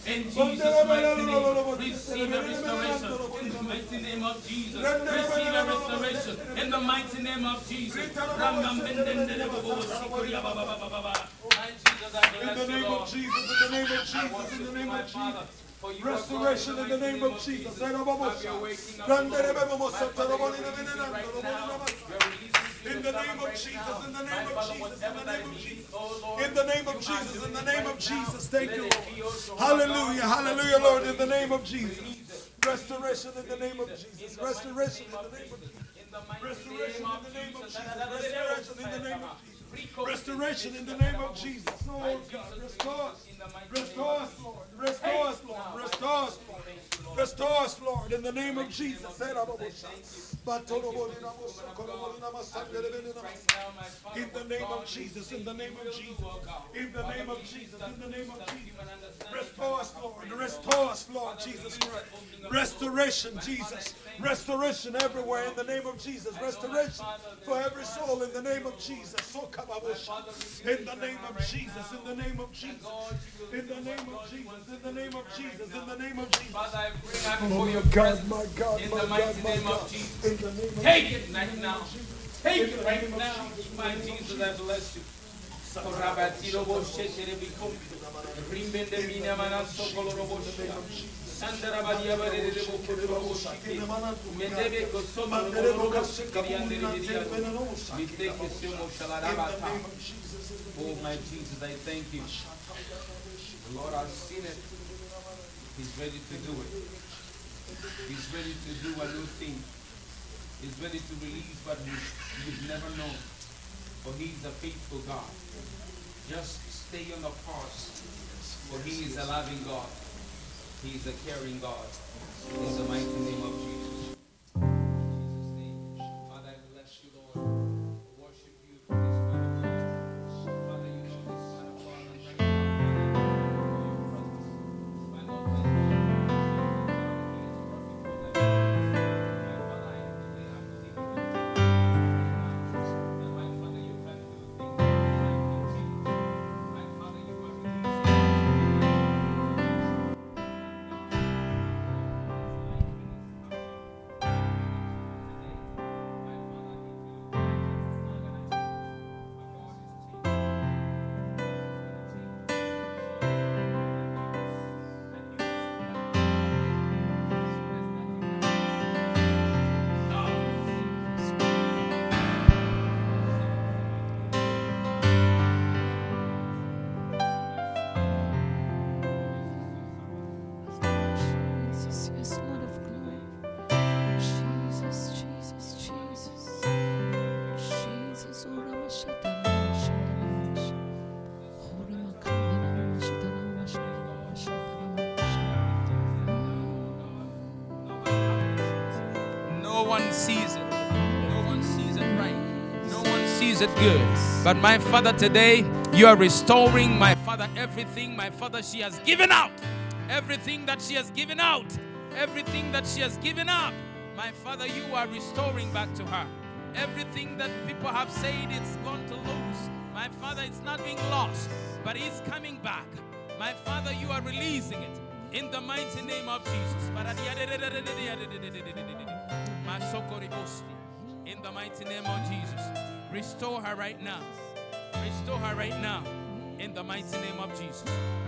In Jesus' mighty name, receive a restoration. In the mighty name of Jesus, receive a restoration. In the mighty name of Jesus. My Jesus, I bless you, Lord. In the name of Jesus, in the name of Jesus. Restoration in the name of Jesus. In the name of Jesus, in the name of Jesus, in the name of Jesus, in the name of Jesus, in the name of Jesus, in the name of Jesus. Thank you, Lord. Hallelujah, hallelujah, Lord, in the name of Jesus. Restoration in the name of Jesus. Restoration in the name of Jesus. Restoration in the name of Jesus. Restoration in the name of Jesus. Restoration in the name of Jesus. Oh God, restore us. Restore us, Lord. Restore us, Lord. Restore us, Lord. Restore us, Lord, in the name of Jesus. In the name of Jesus, in the name of Jesus, in the name of Jesus, in the name of Jesus. Restore us, Lord. Restore us, Lord Jesus Christ. Restoration, Jesus. Restoration everywhere in the name of Jesus. Restoration for every soul in the name of Jesus. In the name of Jesus, in the name of Jesus, in the name of Jesus, in the name of Jesus, in the name of Jesus. Father, I bring out before your presence in the mighty name of Jesus. Take it right now. Take it right now. My Jesus, I bless you. Oh, my Jesus, I thank you. The Lord has seen it. He's ready to do it. He's ready to do a new thing. He's ready to release what you've never known. For He's a faithful God. Just stay on the course. For He is a loving God. He is a caring God. In the mighty name of Jesus. In Jesus' name. Father, I bless you, Lord. I worship you for this man of God. Father, you know this man of God. And right now, for your presence. My Lord, my God, He is perfect for them. My Father, I believe you. And my Father, you can do things that I can change. My Father, you are releasing. No one sees it. No one sees it right. No one sees it good. But my Father, today, you are restoring, my Father, everything, my Father, she has given out. Everything that she has given out. Everything that she has given up. My Father, you are restoring back to her. Everything that people have said it's gone to lose. My Father, it's not being lost, but it's coming back. My Father, you are releasing it. In the mighty name of Jesus. In the mighty name of Jesus. Restore her right now. Restore her right now. In the mighty name of Jesus.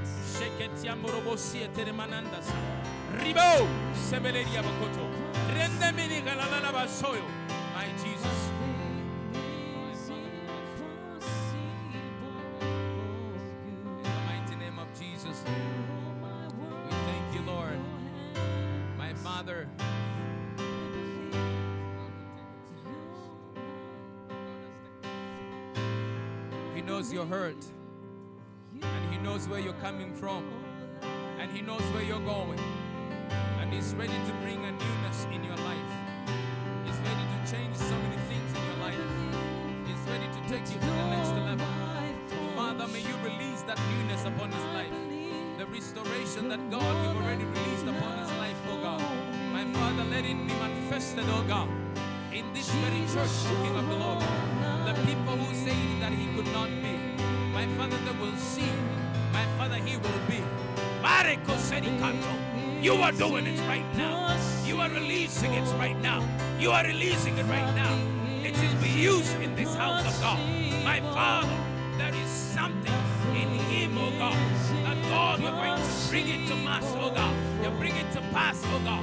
Ribo Sebeleria Bokoto. Rendemini Galalaba Soyo. My Jesus. In the mighty name of Jesus. We thank you, Lord. My Father. He knows your hurt. And He knows where you're coming from. And He knows where you're going. And He's ready to bring a newness in your life. He's ready to change so many things in your life. He's ready to take you to the next level. Father, may you release that newness upon his life. The restoration that God, you've already released upon his life, oh God. My Father, let it be manifested, oh God, in this very church, O King of the Lord. The people who say that he could not be, my Father, they will see. My Father, he will be. My You are doing it right now. You are releasing it right now. You are releasing it right now. It will be used in this house of God. My Father, there is something in him, oh God. That God, you're going to bring it to mass, oh God. You bring it to pass, oh God.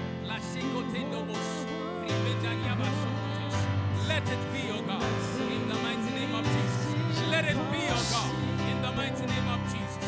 Let it be, oh God, in the mighty name of Jesus. Let it be, oh God, in the mighty name of Jesus.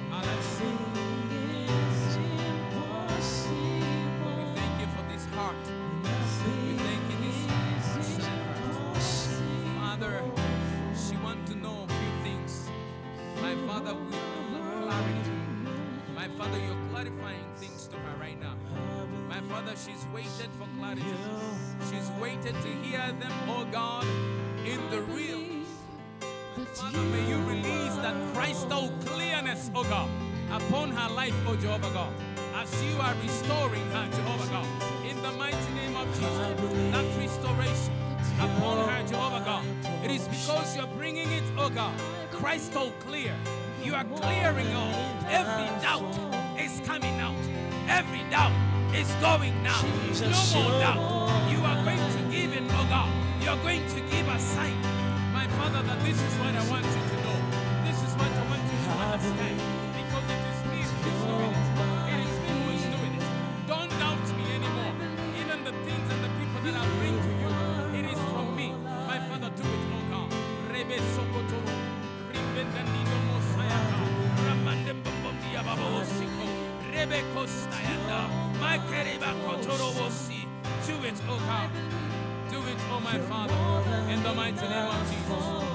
We thank you for this heart. We thank you this heart. Father, she wants to know a few things. My Father, we want clarity. My Father, you're clarifying things to her right now. My Father, she's waited for clarity. She's waited to hear them, oh God, in the real. Father, may you release that crystal clearness, oh God, upon her life, oh Jehovah God, as you are restoring her, Jehovah God, in the mighty name of Jesus, that restoration upon her, Jehovah God. It is because you're bringing it, oh God, crystal clear. You are clearing out. Every doubt is coming out. Every doubt is going now. No more doubt. You are going to give it, oh God. You are going to give a sign, my Father, that this is what I want you to know. This is what I want you to understand. Because it is me who is doing it. It is me who is doing it. Don't doubt me anymore. Even the things and the people that I bring to you, it is from me. My Father, do it, oh God. Rebe Sokotoro. Ribendanino Mosayaka. Ramandem Bombia Babosiko. Rebe Kostayanda. My Keriba Kotorobosi. Do it, oh God. Do it, oh my Father, in the mighty name of Jesus.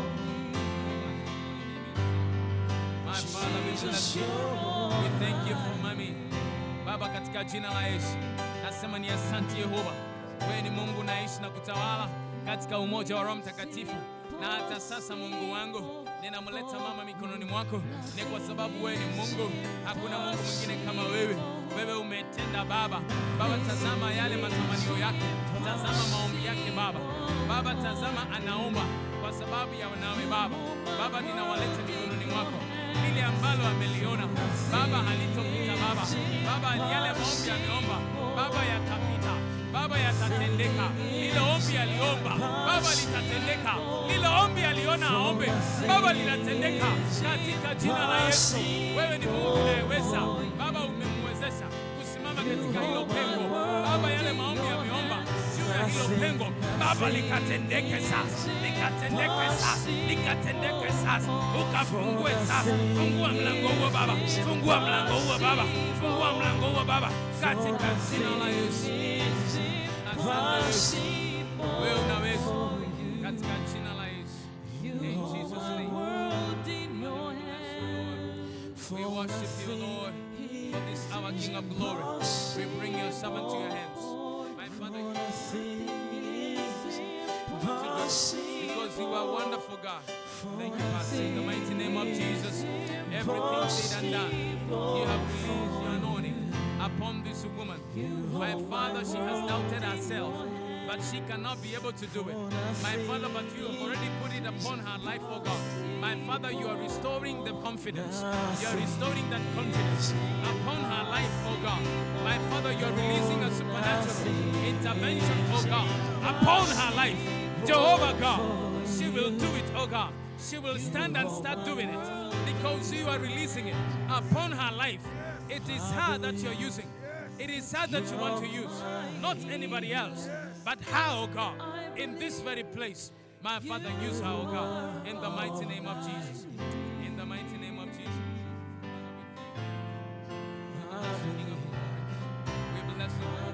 My Father, we bless you. We thank you for Mommy. Baba, katika jina la Yesu, nasema ni asante Yehova. Wewe ni Mungu naishi na kutawala katika umoja wa Roho Mtakatifu. Na hata sasa Mungu wangu, ninamleta mama mikononi mwako. Ni kwa sababu wewe ni Mungu. Hakuna Mungu mwingine kama wewe. Wewe umetenda Baba. Baba, tazama yale matamanio yake. Tazama maombi yake Baba. Baba, tazama anaomba kwa sababu ya wanawe Baba. Baba, ninawaleta mikononi mwako. Lile ambalo ameliona Baba halitopita Baba. Baba, yale maombi ameomba Baba yatapita. Baba, yatatendeka. Lile ombi aliomba Baba litatendeka. Lile ombi aliona aombe Baba linatendeka katika jina la Yesu. Wewe ni Mungu unayeweza Baba, umemwezesha kusimama katika hilo pengo Baba. Yale maombi ameomba juu ya hilo pengo Baba likatendeke sasa, likatendeke sasa, likatendeke sasa. Ukafungue sasa, fungua mlango huo Baba, fungua mlango huo Baba, fungua mlango huo Baba katika jina la Yesu. Wewe unaweza katika jina la Yesu. In Jesus' name. We worship you, Lord, for this our King of Glory. We bring your servant to your hands. My Father, because you are wonderful, God. Thank you, Pastor. In the mighty name of Jesus, everything said and done, you have released your anointing upon this woman. My Father, she has doubted herself, but she cannot be able to do it. My Father, but you have already put it upon her life, oh God. My Father, you are restoring the confidence. You are restoring that confidence upon her life, oh God. My Father, you are releasing a supernatural intervention, oh God, upon her life. Jehovah God, she will do it, oh God. She will stand and start doing it because you are releasing it upon her life. It is her that you're using. It is her that you want to use, not anybody else, but her, oh God, in this very place. My Father, use her, oh God, in the mighty name of Jesus. In the mighty name of Jesus. We bless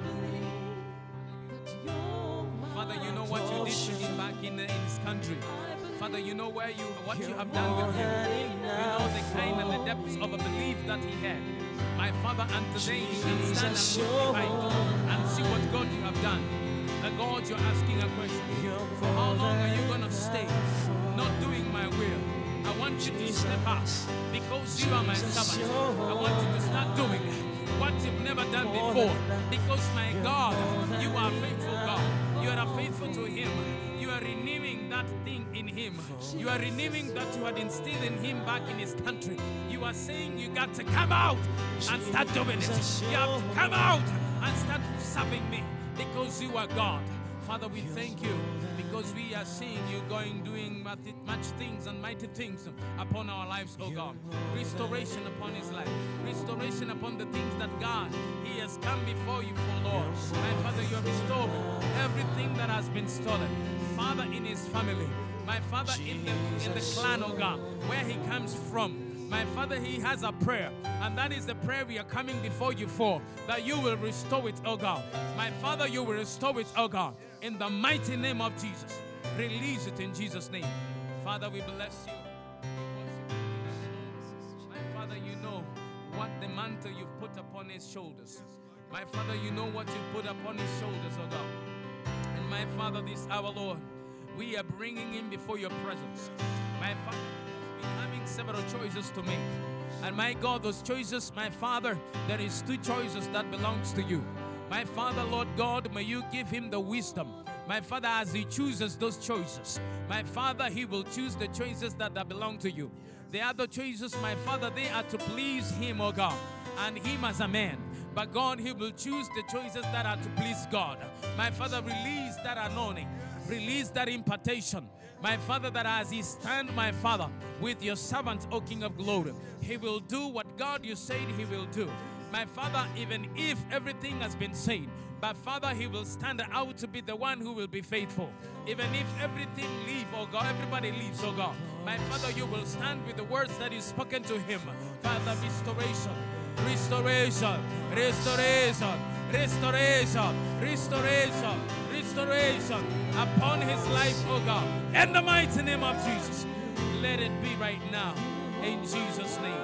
you. Father, you know what you did to him back in this country. Father, you know what you have done with him. You know the kind and the depths of a belief that he had. My Father, and today he can stand and look behind and see what God you have done. God, you're asking a question. For how long are you going to stay not doing my will? I want you to step up because you are my servant. I want you to start doing what you've never done before. Because my God, you are faithful God. You are faithful to him. You are renewing that thing in him. You are renewing that you had instilled in him back in his country. You are saying you got to come out and start doing it. You have to come out and start serving me because you are God. Father, we thank you because we are seeing you doing much things and mighty things upon our lives, oh God. Restoration upon his life. Restoration upon the things that God, he has come before you for, Lord. My Father, you are restoring everything that has been stolen. Father, in his family. My Father, in the clan, oh God, where he comes from. My Father, he has a prayer, and that is the prayer we are coming before you for, that you will restore it, oh God. My Father, you will restore it, oh God, in the mighty name of Jesus. Release it in Jesus' name. Father, we bless you. My Father, you know what the mantle you've put upon his shoulders. My Father, you know what you put upon his shoulders, oh God. And my Father, this hour, Lord, we are bringing him before your presence. My Father, having several choices to make, and my God, those choices, my Father, there is 2 choices that belongs to you. My Father, Lord God, may you give him the wisdom, my Father, as he chooses those choices. My Father, he will choose the choices that belong to you. The other choices, my Father, they are to please him, oh God, and him as a man. But God, he will choose the choices that are to please God. My Father, release that anointing, release that impartation. My Father, that as he stand, my Father, with your servant, O King of Glory, he will do what God you said he will do. My Father, even if everything has been said, but Father, he will stand out to be the one who will be faithful. Even if everything leave, oh God, everybody leaves, oh God. My Father, you will stand with the words that is spoken to him. Father, restoration, restoration, restoration, restoration, restoration, restoration upon his life, oh God. In the mighty name of Jesus. Let it be right now. In Jesus' name.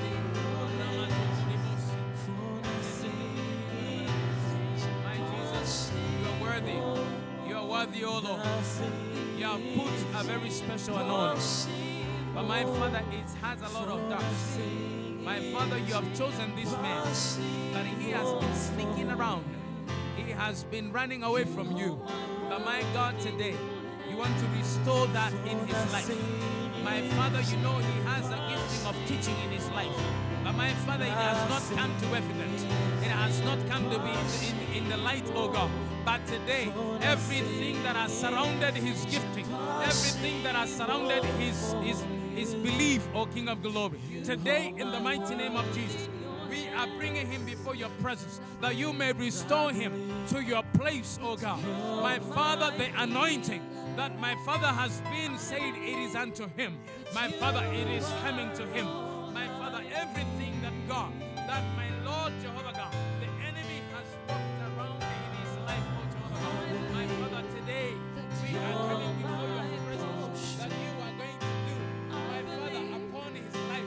My Jesus, you are worthy. You are worthy, oh Lord. You have put a very special anointing. But my Father, it has a lot of dust. My Father, you have chosen this man, but he has been sneaking around. He has been running away from you. But my God, today, you want to restore that in his life. My Father, you know he has a gifting of teaching in his life. But my Father, it has not come to evidence. It has not come to be in the light, oh God. But today, everything that has surrounded his gifting, everything that has surrounded his belief, O King of Glory, today, in the mighty name of Jesus, we are bringing him before your presence, that you may restore him to your place, oh God. My Father, the anointing that my Father has been said it is unto him. My Father, it is coming to him. My Father, everything that God, that my Lord Jehovah God, the enemy has walked around in his life, oh Jehovah God. My Father, today, we are coming before your presence, that you are going to do, my Father, upon his life.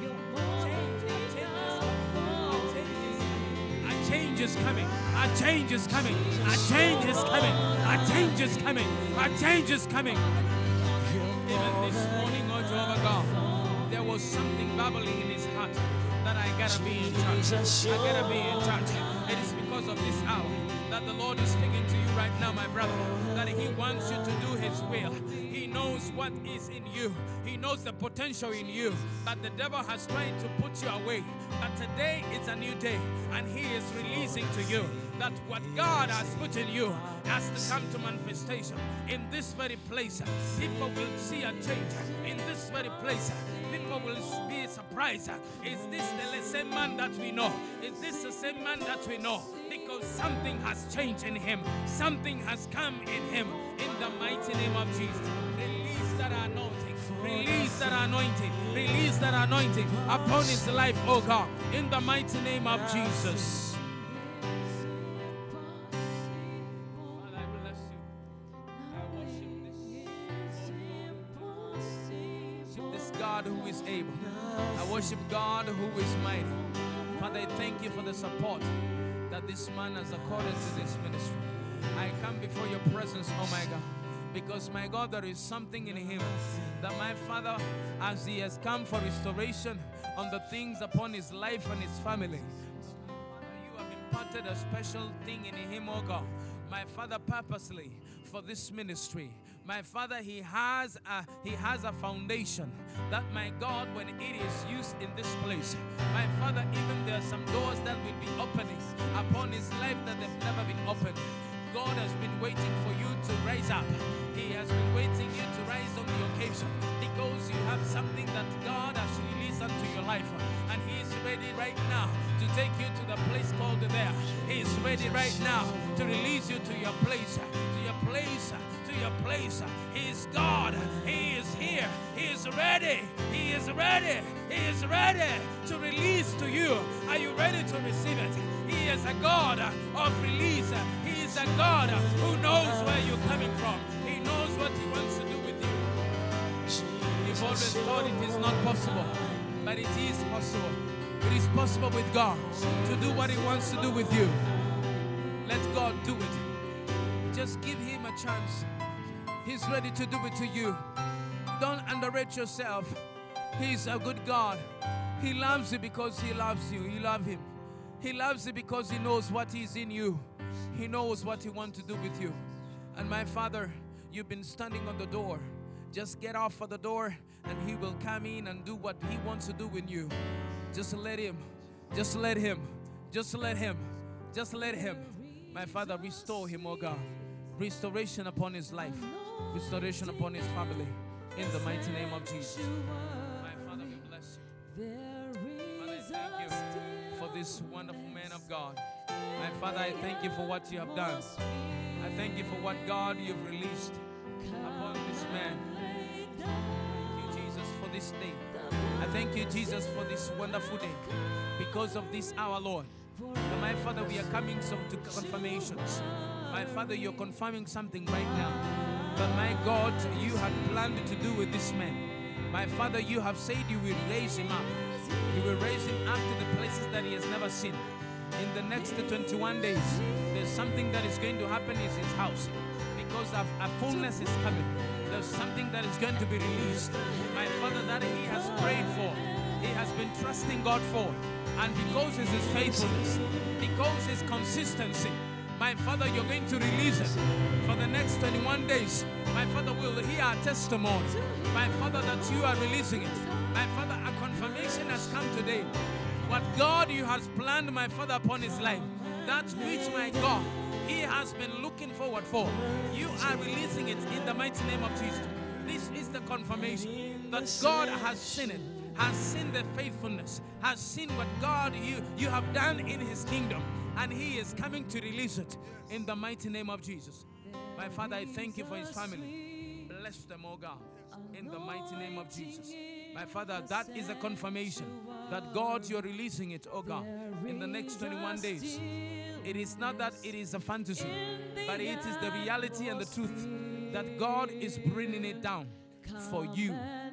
A change is coming. A change is coming. A change is coming. A change is coming. A change is coming. Even this morning, oh Jehovah God, there was something bubbling in his heart that I gotta be in charge. I gotta be in charge. It is because of this hour that the Lord is speaking to you right now, my brother, that he wants you to do his will. He knows what is in you. He knows the potential in you, but the devil has tried to put you away. But today is a new day, and he is releasing to you that what God has put in you has to come to manifestation. In this very place, people will see a change. In this very place, people will be surprised. Is this the same man that we know? Is this the same man that we know? Because something has changed in him. Something has come in him. In the mighty name of Jesus. Release that anointing. Release that anointing. Release that anointing upon his life, oh God. In the mighty name of Jesus. Father, I bless you. I worship this God who is able. I worship God who is mighty. Father, I thank you for the support that this man has accorded to this ministry. I come before your presence, oh my God, because my God, there is something in him that my Father, as he has come for restoration on the things upon his life and his family, you have imparted a special thing in him, oh God. My Father, purposely for this ministry, My Father, He has a foundation that, my God, when it is used in this place, my Father, even there are some doors that will be opening upon His life that they've never been opened. God has been waiting for you to rise up. He has been waiting you to rise on the occasion, because you have something that God has released unto your life, and He is ready right now to take you to the place called there. He is ready right now to release you to your place, to your place, to your place. He is God. He is here. He is ready. He is ready. He is ready to release to you. Are you ready to receive it? He is a God of release. He is a God who knows where you're coming from. He knows what He wants to do with you. You've always thought it is not possible, but it is possible. It is possible with God to do what He wants to do with you. Let God do it. Just give Him a chance. He's ready to do it to you. Don't underrate yourself. He's a good God. He loves you because He loves you. You love Him. He loves you because He knows what is in you. He knows what He wants to do with you. And my Father, you've been standing on the door. Just get off of the door and He will come in and do what He wants to do with you. Just let Him. Just let Him. Just let Him. Just let Him. My Father, restore him, oh God. Restoration upon his life. Restoration upon his family. In the mighty name of Jesus. My Father, we bless you. Father, I thank you for this wonderful man of God. My Father, I thank you for what you have done. I thank you for what, God, you've released upon this man. Thank you, Jesus, for this day. I thank you, Jesus, for this wonderful day. Because of this hour, Lord. And my Father, we are coming to confirmations. My Father, you're confirming something right now. But my God, you had planned to do with this man. My Father, you have said you will raise him up. You will raise him up to the places that he has never seen. In the next 21 days, there's something that is going to happen in his house. Because a fullness is coming. There's something that is going to be released. My Father, that he has prayed for. He has been trusting God for. And because it's his faithfulness, because his consistency, my Father, you're going to release it for the next 21 days. My Father, will hear our testimony. My Father, that you are releasing it. My Father, a confirmation has come today. What God you has planned, my Father, upon his life, that which, my God, he has been looking forward for, you are releasing it in the mighty name of Jesus. This is the confirmation that God has seen it, has seen the faithfulness, has seen what God you have done in his kingdom, and he is coming to release it in the mighty name of Jesus. My Father, I thank you for his family. Bless them, oh God, in the mighty name of Jesus. My Father, that is a confirmation that God, you're releasing it, oh God, in the next 21 days. It is not that it is a fantasy, but it is the reality and the truth that God is bringing it down for you,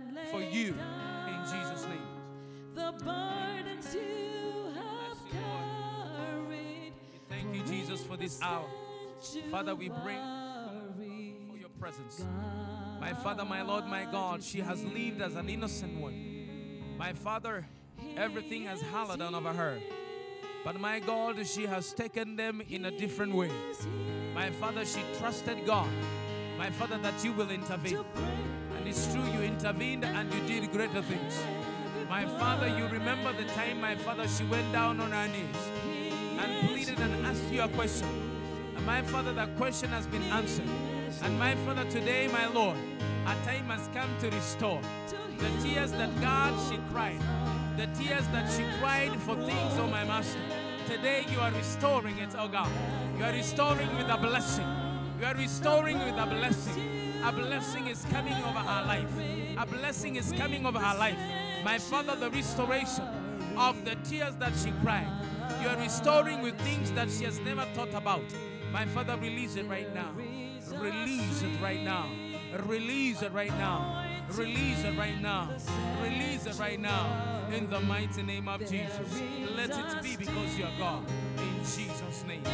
in Jesus' name. The burdens you have carried. Thank you, Jesus, for this hour. Father, we bring for your presence. My Father, my Lord, my God, she has lived as an innocent one. My Father, everything has hallowed down over her. But my God, she has taken them in a different way. My Father, she trusted God. My Father, that you will intervene. And it's true, you intervened and you did greater things. My Father, you remember the time, my Father, she went down on her knees and pleaded and asked you a question. And my Father, that question has been answered. And my Father, today, my Lord, a time has come to restore the tears that God, she cried. The tears that she cried for things, oh my Master. Today you are restoring it, oh God. You are restoring with a blessing. You are restoring with a blessing. A blessing is coming over her life. A blessing is coming over her life. My Father, the restoration of the tears that she cried. You are restoring with things that she has never thought about. My Father, release it right now. Release it right now. Release it right now. Release it right now. Release it right now. In the mighty name of Jesus. Let it be because you are God. In Jesus' name.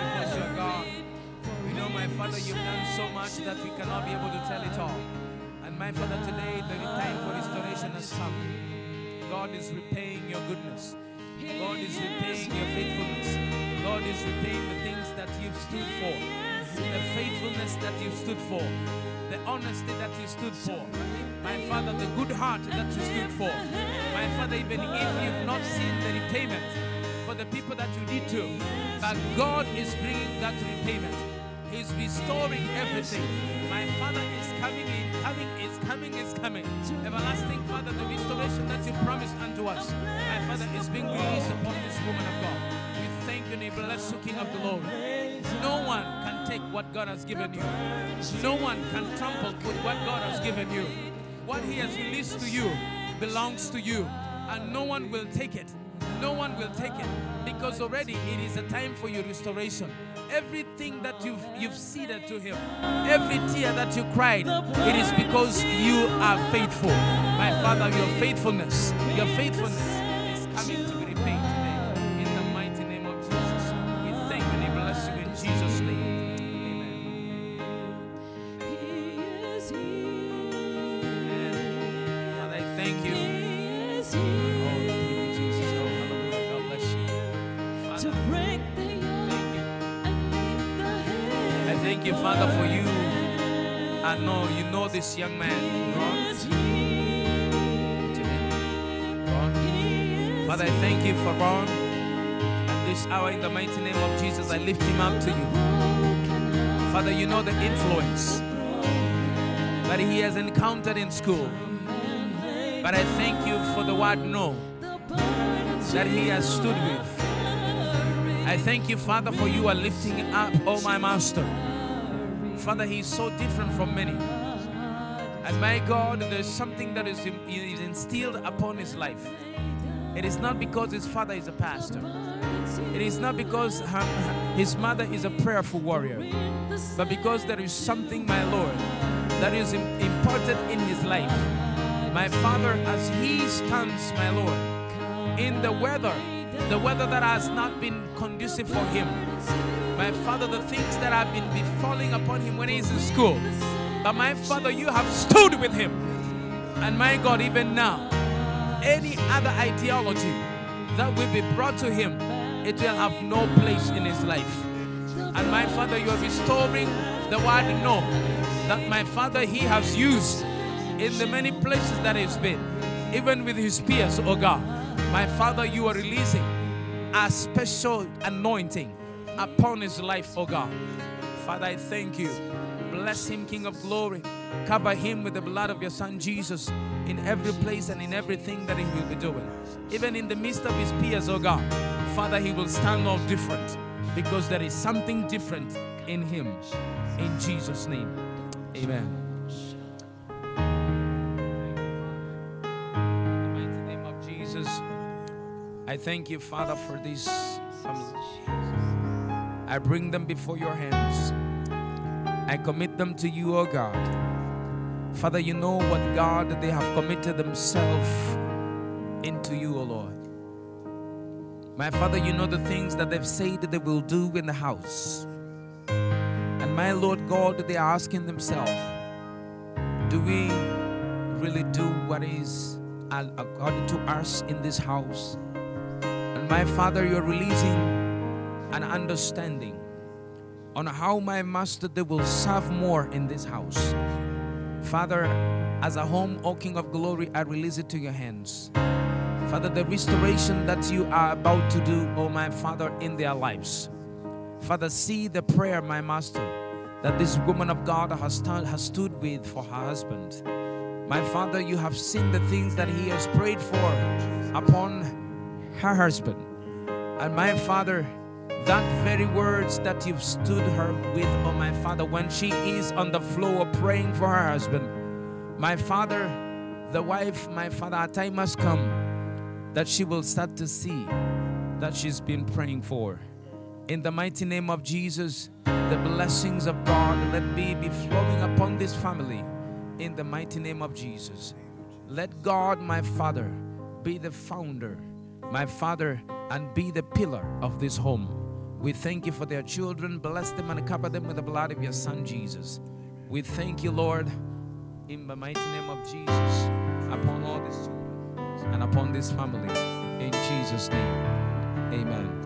Father, you've done so much that we cannot be able to tell it all. And And my Father, today the time for restoration has come. God is repaying your goodness. God is repaying your faithfulness. God is repaying the things that you've stood for, the faithfulness that you've stood for, the honesty that you stood for. My Father, the good heart that you stood for. My Father, even if you've not seen the repayment for the people that you did to, but God is bringing that repayment. He's restoring everything. My Father is coming in, is coming. Everlasting Father, the restoration that you promised unto us, my Father, is being released upon this woman of God. We thank you and we bless you, King of the Lord. No one can take what God has given you. No one can trample with what God has given you. What He has released to you belongs to you, and no one will take it. No one will take it, because already it is a time for your restoration. Everything that you've ceded to Him, every tear that you cried, it is because you are faithful. My Father, your faithfulness is coming to be repaid today. In the mighty name of Jesus, we thank you and we bless you in Jesus' name. Amen. Father, I thank you. Thank you, Father, for you. I know you know this young man, Ron. Father, I thank you for Ron. At this hour, in the mighty name of Jesus, I lift him up to you. Father, you know the influence that he has encountered in school. But I thank you for the word no that he has stood with. I thank you, Father, for you are lifting up, oh my Master. Father, he is so different from many. And my God, there's something that is instilled upon his life. It is not because his father is a pastor. It is not because his mother is a prayerful warrior. But because there is something, my Lord, that is imparted in his life. My Father, as he stands, my Lord, in the weather that has not been conducive for him. My Father, the things that have been befalling upon him when he's in school. But my Father, you have stood with him. And my God, even now, any other ideology that will be brought to him, it will have no place in his life. And my Father, you are restoring the word no, that my Father, he has used in the many places that he's been, even with his peers, oh God. My Father, you are releasing a special anointing upon his life, oh God. Father, I thank you. Bless him, King of glory. Cover him with the blood of your Son Jesus in every place and in everything that he will be doing. Even in the midst of his peers, oh God. Father, he will stand out different because there is something different in him. In Jesus' name, amen. In the mighty name of Jesus, I thank you, Father, for this family. I bring them before your hands. I commit them to you, oh God. Father, you know what, God, they have committed themselves into you, oh Lord. My Father, you know the things that they've said that they will do in the house. And my Lord God, they are asking themselves, do we really do what is according to us in this house? And my Father, you're releasing an understanding on how, my Master, they will serve more in this house. Father, as a home, O King of glory, I release it to your hands. Father, the restoration that you are about to do, oh my Father, in their lives. Father, see the prayer, my Master, that this woman of God has stood with for her husband. My Father, you have seen the things that he has prayed for upon her husband. And my Father, that very words that you've stood her with, oh my Father, when she is on the floor praying for her husband. My Father, the wife, my Father, a time has come that she will start to see that she's been praying for. In the mighty name of Jesus, the blessings of God, let me be flowing upon this family. In the mighty name of Jesus. Let God, my Father, be the founder, my Father, and be the pillar of this home. We thank you for their children. Bless them and cover them with the blood of your Son, Jesus. We thank you, Lord, in the mighty name of Jesus upon all these children and upon this family. In Jesus' name, amen.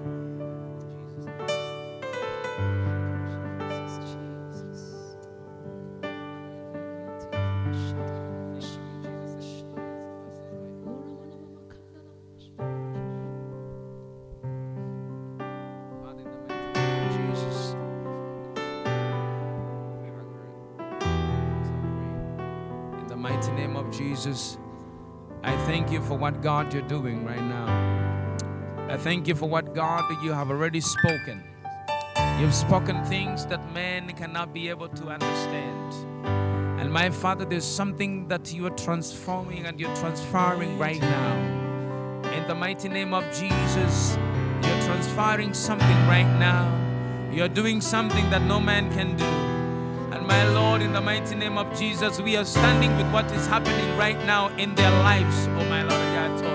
Mighty name of Jesus, I thank you for what God you're doing right now. I thank you for what God you have already spoken. You've spoken things that man cannot be able to understand. And my Father, there's something that you are transforming and you're transferring right now. In the mighty name of Jesus, you're transferring something right now. You're doing something that no man can do. And my Lord, in the mighty name of Jesus, we are standing with what is happening right now in their lives. Oh my Lord,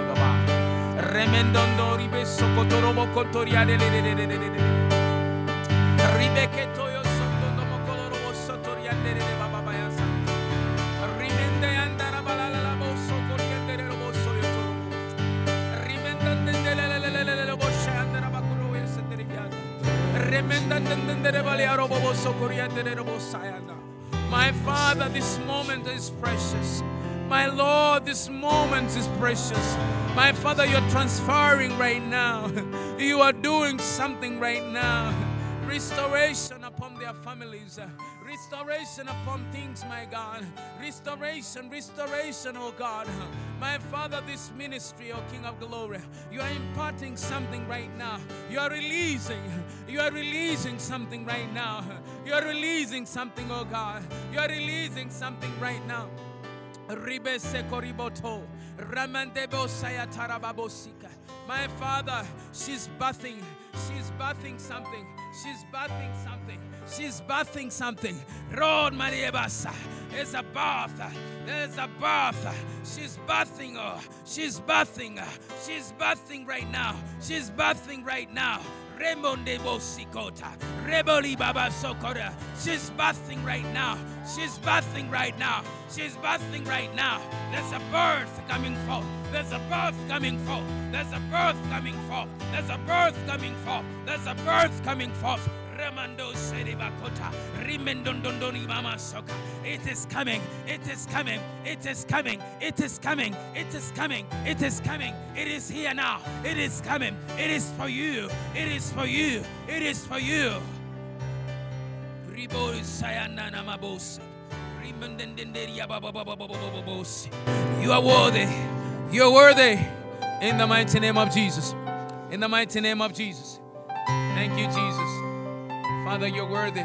my Father, this moment is precious. My Lord, this moment is precious. My Father, you're transferring right now. You are doing something right now. Restoration upon their families. Restoration upon things, my God. Restoration, oh God. My Father, this ministry, oh King of Glory, you are imparting something right now. You are releasing something right now. You are releasing something, oh God. You are releasing something right now. My Father, she's birthing something. She's birthing something. Lord Mariebasa, there's a birth. She's birthing. She's birthing right now. Remonde Bosikota, Reboli Baba Sokora. She's birthing right now. There's a birth coming forth. There's a birth coming forth. Remando Seribakota, Rimendondondoni Mama Soka. It is coming. It is here now. It is coming. It is for you. Riboi Sayanana Mabos. You are worthy. You're worthy. In the mighty name of Jesus. Thank you, Jesus. Father, you're worthy.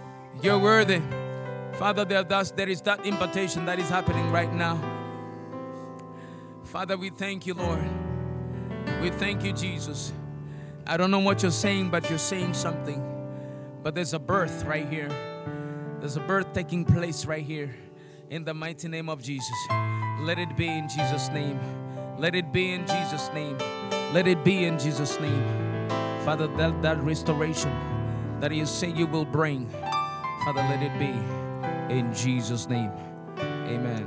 Father, there is that impartation that is happening right now. Father, we thank you, Lord. We thank you, Jesus. I don't know what you're saying, but you're saying something. But there's a birth right here. There's a birth taking place right here. In the mighty name of Jesus. Let it be in Jesus' name. Let it be in Jesus' name. Father, that restoration that you say you will bring, Father, let it be in Jesus' name. Amen.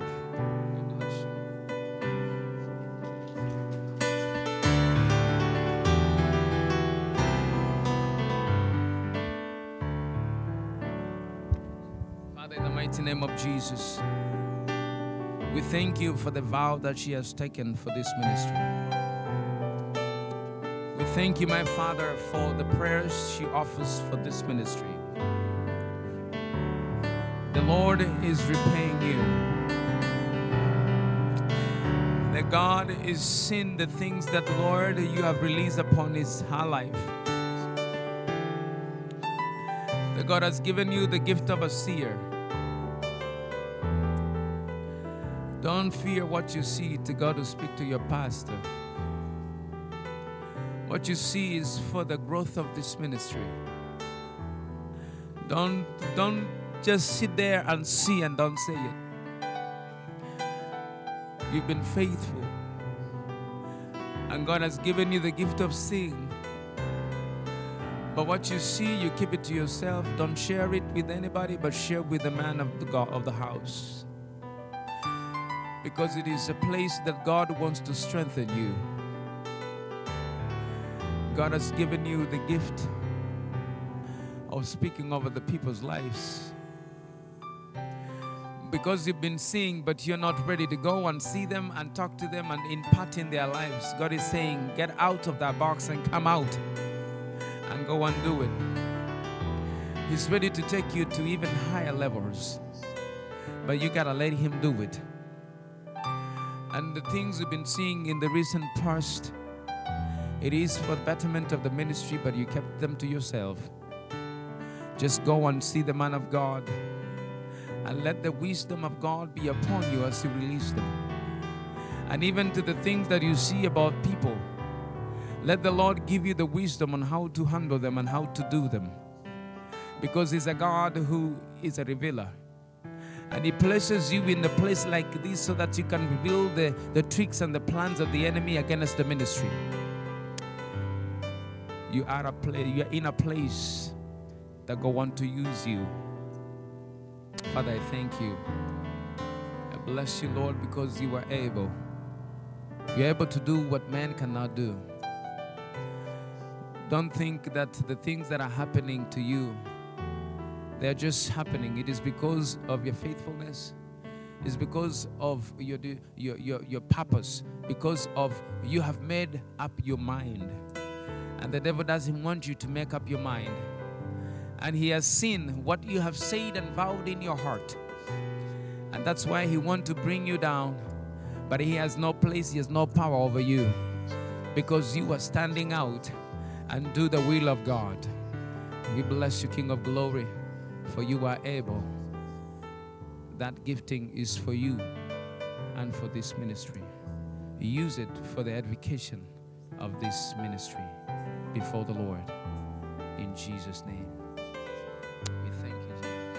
Father, in the mighty name of Jesus, we thank you for the vow that she has taken for this ministry. We thank you, my Father, for the prayers she offers for this ministry. The Lord is repaying you. That God is seeing the things that, Lord, you have released upon her life. That God has given you the gift of a seer. Don't fear what you see to God to speak to your pastor. What you see is for the growth of this ministry. Don't just sit there and see and don't say it. You've been faithful. And God has given you the gift of seeing. But what you see, you keep it to yourself. Don't share it with anybody, but share with the man of the house. because it is a place that God wants to strengthen you. God has given you the gift of speaking over the people's lives. Because you've been seeing, but you're not ready to go and see them and talk to them and impart in their lives. God is saying, get out of that box and come out and go and do it. He's ready to take you to even higher levels, but you gotta let Him do it. And the things we've been seeing in the recent past, it is for the betterment of the ministry, but you kept them to yourself. Just go and see the man of God and let the wisdom of God be upon you as you release them. And even to the things that you see about people, let the Lord give you the wisdom on how to handle them and how to do them. Because He's a God who is a revealer. And He places you in a place like this so that you can reveal the tricks and the plans of the enemy against the ministry. You are in a place that God wants to use you. Father, I thank you. I bless you, Lord, because you are able. You're able to do what man cannot do. Don't think that the things that are happening to you, they're just happening. It is because of your faithfulness. It's because of your purpose. Because of you have made up your mind. And the devil doesn't want you to make up your mind. And he has seen what you have said and vowed in your heart. And that's why he wants to bring you down. But he has no place, he has no power over you. Because you are standing out and do the will of God. We bless you, King of Glory, for you are able. That gifting is for you and for this ministry. Use it for the edification of this ministry before the Lord. In Jesus' name. We thank you, Jesus.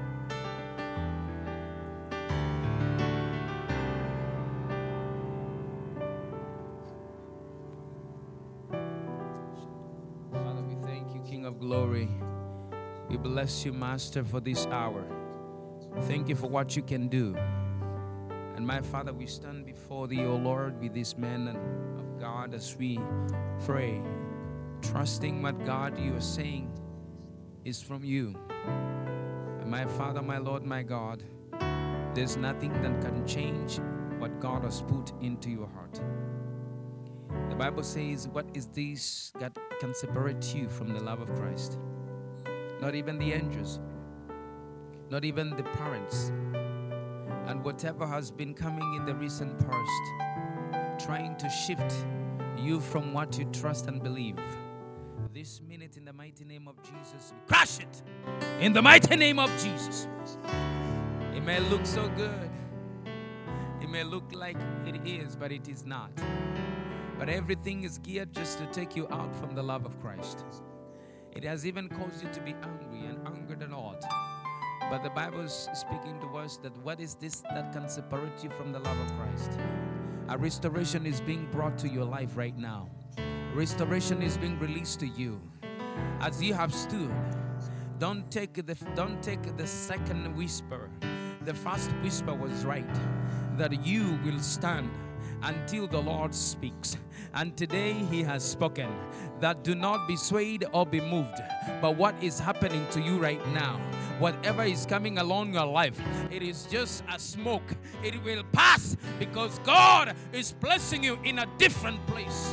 Father, we thank you, King of Glory. We bless you, Master, for this hour. Thank you for what you can do. And my Father, we stand before thee, O Lord, with this man of God as we pray, trusting what God you are saying is from you. And my Father, my Lord, my God, there's nothing that can change what God has put into your heart. The Bible says, what is this that can separate you from the love of Christ? Not even the angels, not even the parents, and whatever has been coming in the recent past, trying to shift you from what you trust and believe. This minute, in the mighty name of Jesus, we crush it. In the mighty name of Jesus. It may look so good. It may look like it is, but it is not. But everything is geared just to take you out from the love of Christ. It has even caused you to be angry and angered a lot. But the Bible is speaking to us that what is this that can separate you from the love of Christ? A restoration is being brought to your life right now. Restoration is being released to you. As you have stood, don't take the second whisper. The first whisper was right, that you will stand until the Lord speaks. And today He has spoken, that do not be swayed or be moved. But what is happening to you right now, whatever is coming along your life, it is just a smoke. It will pass because God is placing you in a different place.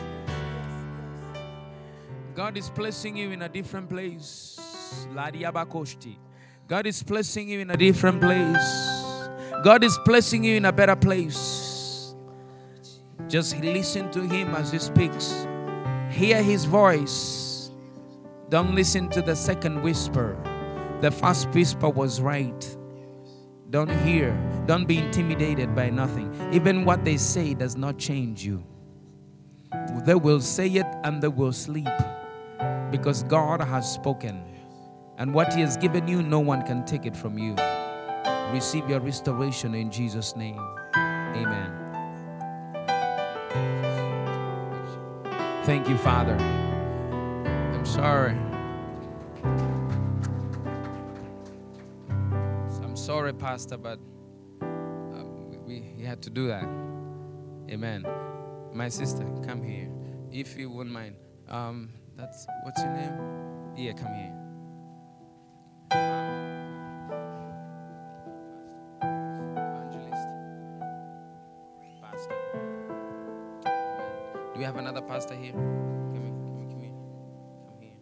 God is placing you in a different place. God is placing you in a different place. God is placing you in a better place. Just listen to Him as He speaks. Hear His voice. Don't listen to the second whisper. The first whisper was right. Don't hear. Don't be intimidated by nothing. Even what they say does not change you. They will say it and they will sleep. Because God has spoken. And what He has given you, no one can take it from you. Receive your restoration in Jesus' name. Amen. Thank you, Father. I'm sorry. I'm sorry, Pastor, but He had to do that. Amen. My sister, come here. If you wouldn't mind. That's, what's your name? Yeah, come here. Evangelist. Pastor. Amen. Do we have another pastor here? Come here. Come here.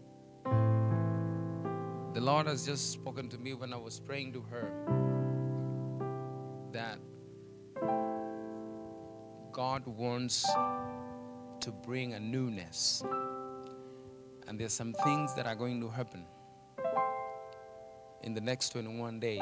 The Lord has just spoken to me when I was praying to her that God wants to bring a newness. And there's some things that are going to happen in the next 21 days.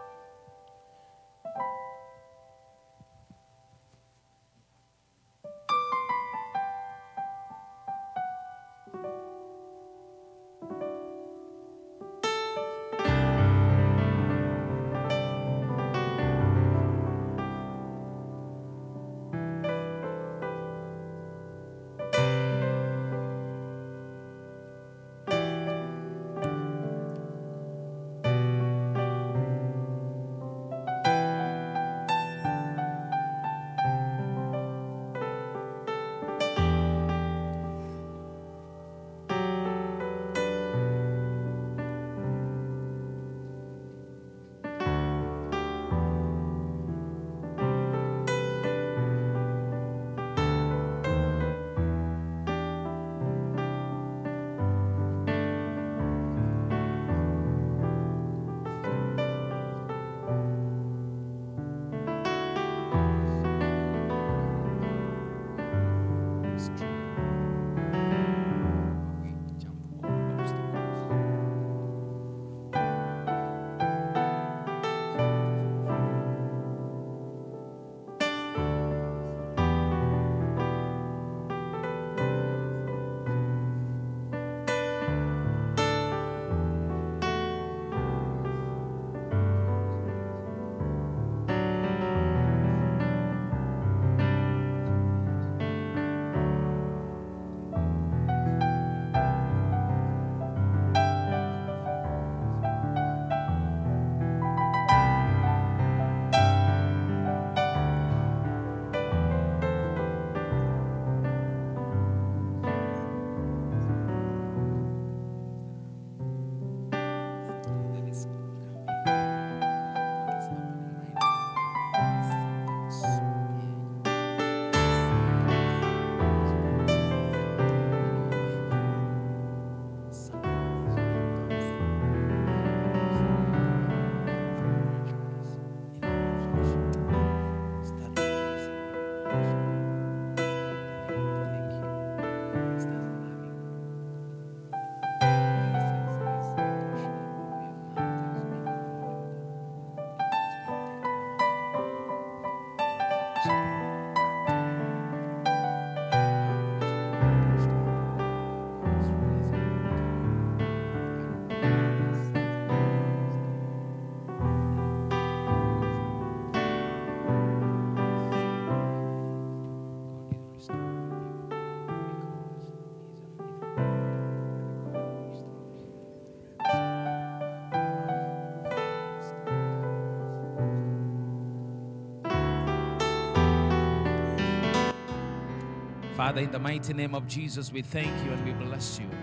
Father, in the mighty name of Jesus, we thank you and we bless you.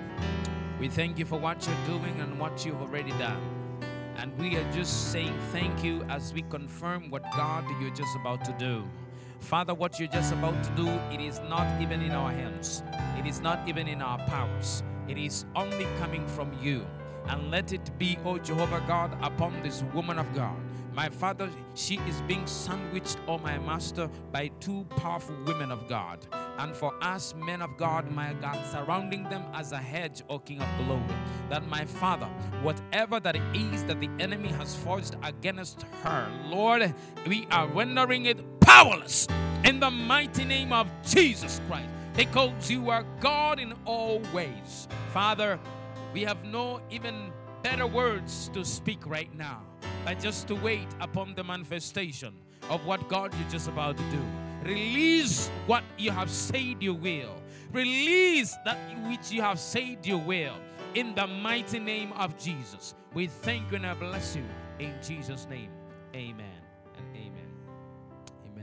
We thank you for what you're doing and what you've already done. And we are just saying thank you as we confirm what God you're just about to do. Father, what you're just about to do, it is not even in our hands. It is not even in our powers. It is only coming from you. And let it be, O Jehovah God, upon this woman of God. My Father, she is being sandwiched, oh my Master, by two powerful women of God. And for us, men of God, my God, surrounding them as a hedge, O King of glory. That my Father, whatever that it is that the enemy has forged against her, Lord, we are rendering it powerless in the mighty name of Jesus Christ. Because you are God in all ways. Father, we have no even better words to speak right now, but just to wait upon the manifestation of what God you're just about to do. Release what you have said you will. Release that which you have said you will. In the mighty name of Jesus. We thank you and I bless you. In Jesus' name. Amen and amen.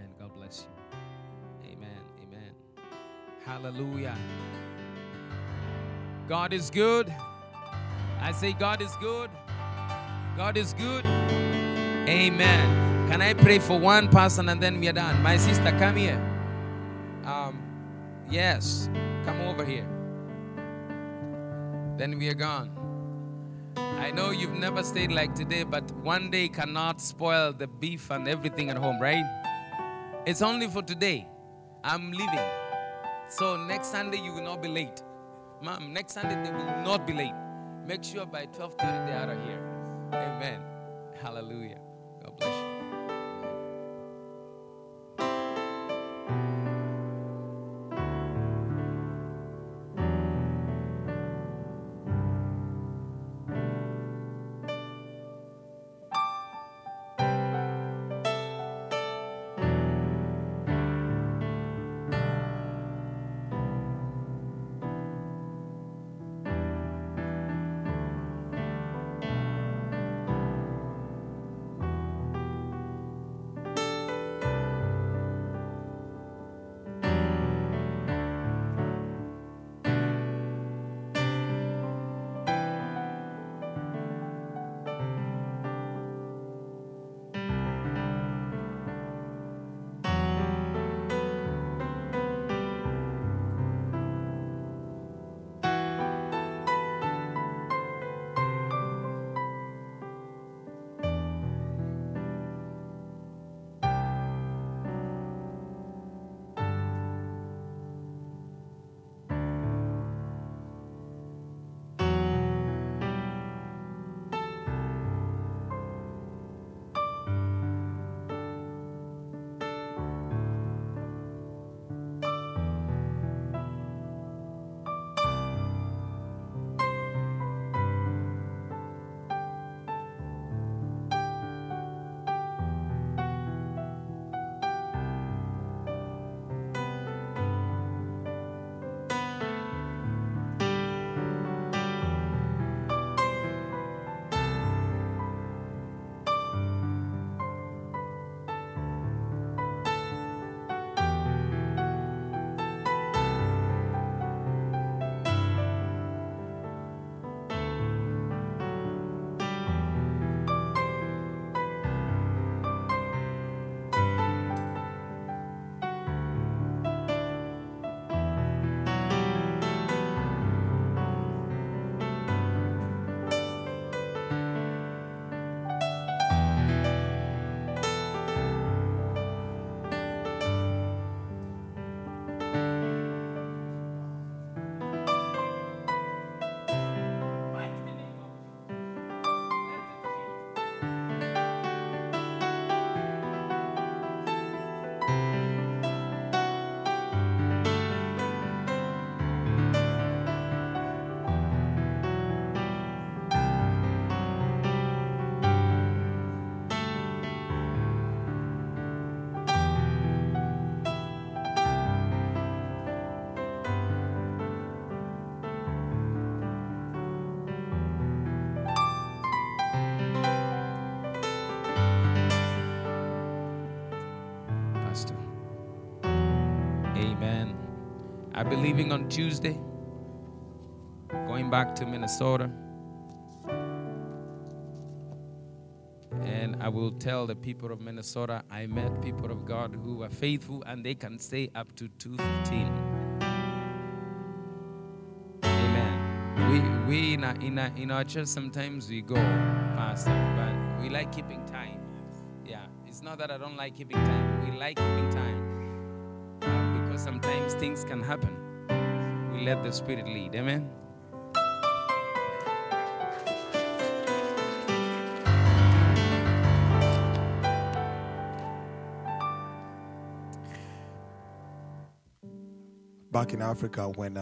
Hallelujah. God is good. I say God is good. God is good. Amen. Can I pray for one person and then we are done? My sister, come here. Yes, come over here. Then we are gone. I know you've never stayed like today, but one day cannot spoil the beef and everything at home, right? It's only for today. I'm leaving. So next Sunday you will not be late. Mom, next Sunday they will not be late. Make sure by 12:30 they are out of here. Amen. Hallelujah. God bless you. Amen. I'll be leaving on Tuesday, going back to Minnesota. And I will tell the people of Minnesota, I met people of God who are faithful and they can stay up to 2:15. Amen. We in our church sometimes we go faster, but we like keeping time. Yeah, it's not that I don't like keeping time. We like keeping time. Because sometimes things can happen. We let the Spirit lead. Amen. Back in Africa, when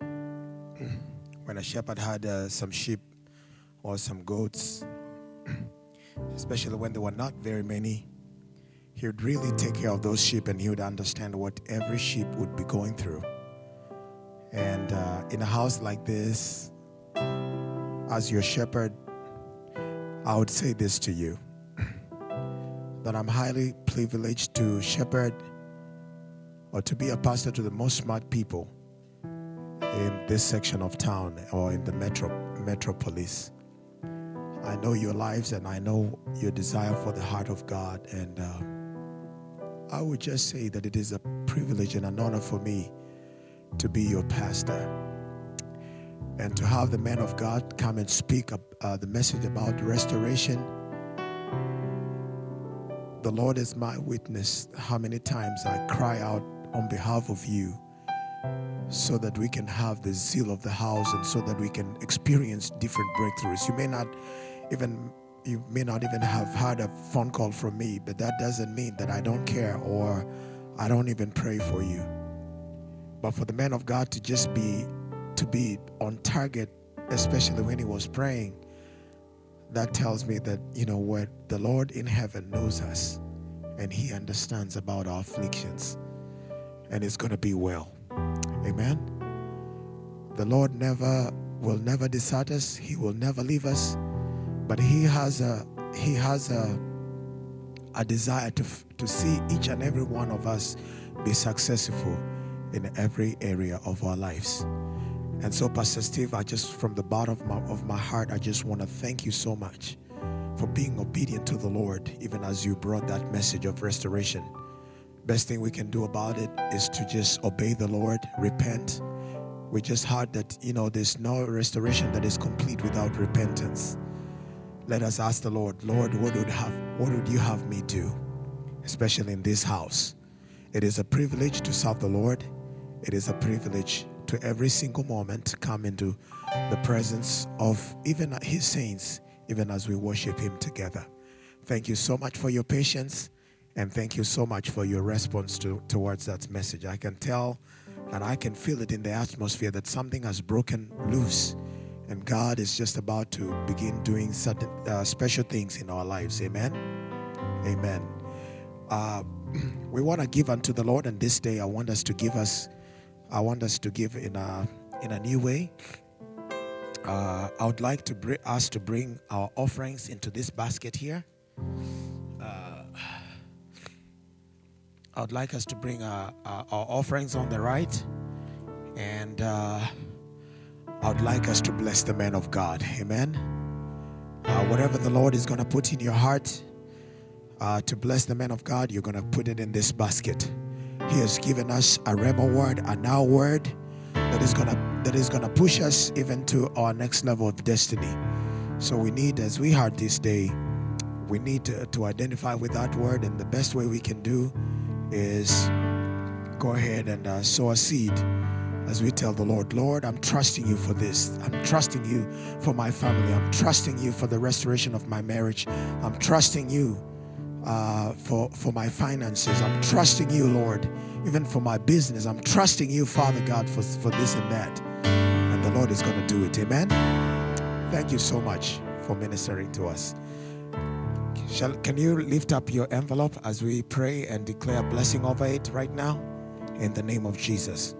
a shepherd had some sheep or some goats, especially when there were not very many, he would really take care of those sheep and he would understand what every sheep would be going through. And in a house like this, as your shepherd, I would say this to you, that I'm highly privileged to shepherd or to be a pastor to the most smart people in this section of town or in the metropolis. I know your lives and I know your desire for the heart of God, and I would just say that it is a privilege and an honor for me to be your pastor and to have the man of God come and speak the message about restoration. The Lord is my witness how many times I cry out on behalf of you so that we can have the zeal of the house and so that we can experience different breakthroughs. You may not even have had a phone call from me, but that doesn't mean that I don't care or I don't even pray for you. But for the man of God to just be on target, especially when he was praying, that tells me that, you know what, the Lord in heaven knows us and he understands about our afflictions, and it's going to be well. Amen. The Lord will never desert us. He will never leave us. But he has a desire to see each and every one of us be successful in every area of our lives. And so, Pastor Steve, from the bottom of my heart, I just want to thank you so much for being obedient to the Lord, even as you brought that message of restoration. Best thing we can do about it is to just obey the Lord, repent. We just heard that, there's no restoration that is complete without repentance. Let us ask the Lord, what would you have me do, especially in this house? It is a privilege to serve the Lord. It is a privilege to every single moment to come into the presence of even his saints, even as we worship him together. Thank you so much for your patience, and thank you so much for your response towards that message. I can tell and I can feel it in the atmosphere that something has broken loose, and God is just about to begin doing certain special things in our lives. Amen. Amen. We want to give unto the Lord, and this day I want us to give in a new way. I would like to bring our offerings into this basket here. I would like us to bring our offerings on the right, and I would like us to bless the man of God. Amen. Whatever the Lord is going to put in your heart to bless the man of God, you're going to put it in this basket. He has given us a rhema word, a now word that is going to push us even to our next level of destiny. So we need, as we heard this day, we need to identify with that word, and the best way we can do is go ahead and sow a seed as we tell the Lord, Lord, I'm trusting you for this. I'm trusting you for my family. I'm trusting you for the restoration of my marriage. I'm trusting you for my finances. I'm trusting you, Lord, even for my business. I'm trusting you, Father God, for this and that. And the Lord is going to do it. Amen. Thank you so much for ministering to us. Can you lift up your envelope as we pray and declare blessing over it right now? In the name of Jesus.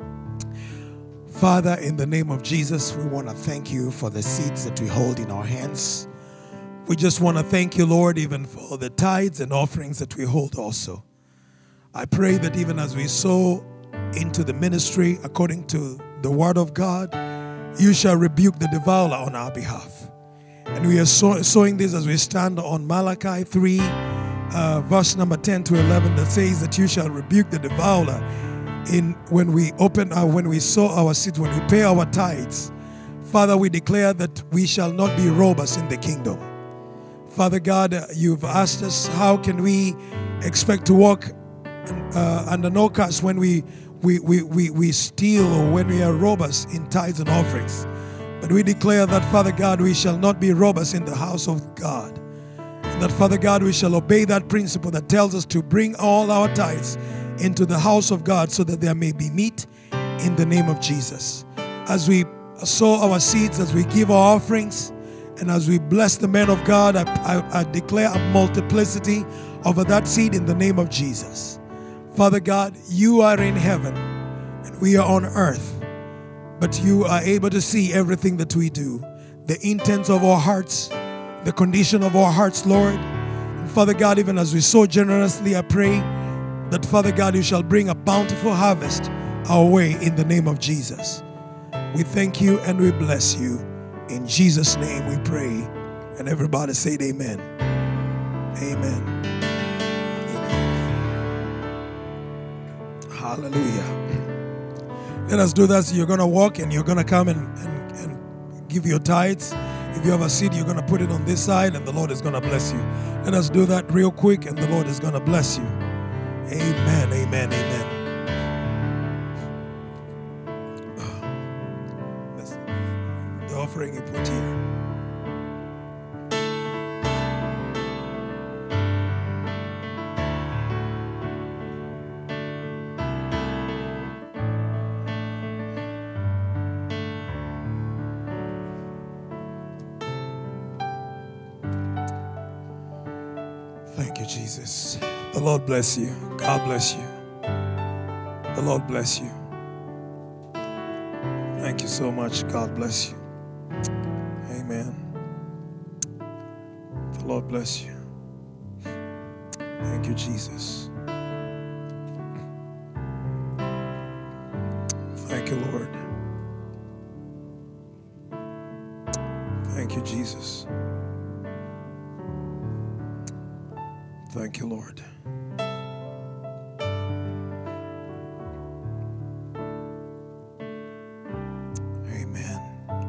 Father, in the name of Jesus, we want to thank you for the seeds that we hold in our hands. We just want to thank you, Lord, even for the tithes and offerings that we hold also. I pray that even as we sow into the ministry according to the word of God, you shall rebuke the devourer on our behalf. And we are sowing this as we stand on Malachi 3, verse number 10 to 11, that says that you shall rebuke the devourer when we sow our seeds, when we pay our tithes. Father, we declare that we shall not be robbers in the kingdom. Father God, you've asked us, how can we expect to walk under no curse when we steal or when we are robbers in tithes and offerings? But we declare that, Father God, we shall not be robbers in the house of God. And that, Father God, we shall obey that principle that tells us to bring all our tithes into the house of God so that there may be meat in the name of Jesus. As we sow our seeds, as we give our offerings, and as we bless the man of God, I declare a multiplicity over that seed in the name of Jesus. Father God, you are in heaven and we are on earth. But you are able to see everything that we do, the intents of our hearts, the condition of our hearts, Lord. And Father God, even as we sow generously, I pray that, Father God, you shall bring a bountiful harvest our way in the name of Jesus. We thank you and we bless you. In Jesus' name we pray. And everybody say amen. Amen. Amen. Hallelujah. Let us do that. So you're going to walk and you're going to come and give your tithes. If you have a seed, you're going to put it on this side and the Lord is going to bless you. Let us do that real quick and the Lord is going to bless you. Amen, amen, amen. The offering you put here. Thank you, Jesus. The Lord bless you. God bless you. The Lord bless you. Thank you so much. God bless you. Amen. The Lord bless you. Thank you, Jesus. Thank you, Lord. Thank you, Jesus. Thank you, Lord. Amen.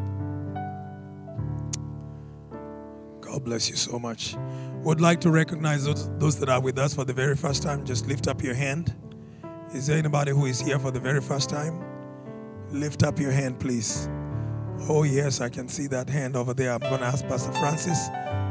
God bless you so much. Would like to recognize those that are with us for the very first time. Just lift up your hand. Is there anybody who is here for the very first time? Lift up your hand, please. Oh, yes, I can see that hand over there. I'm going to ask Pastor Francis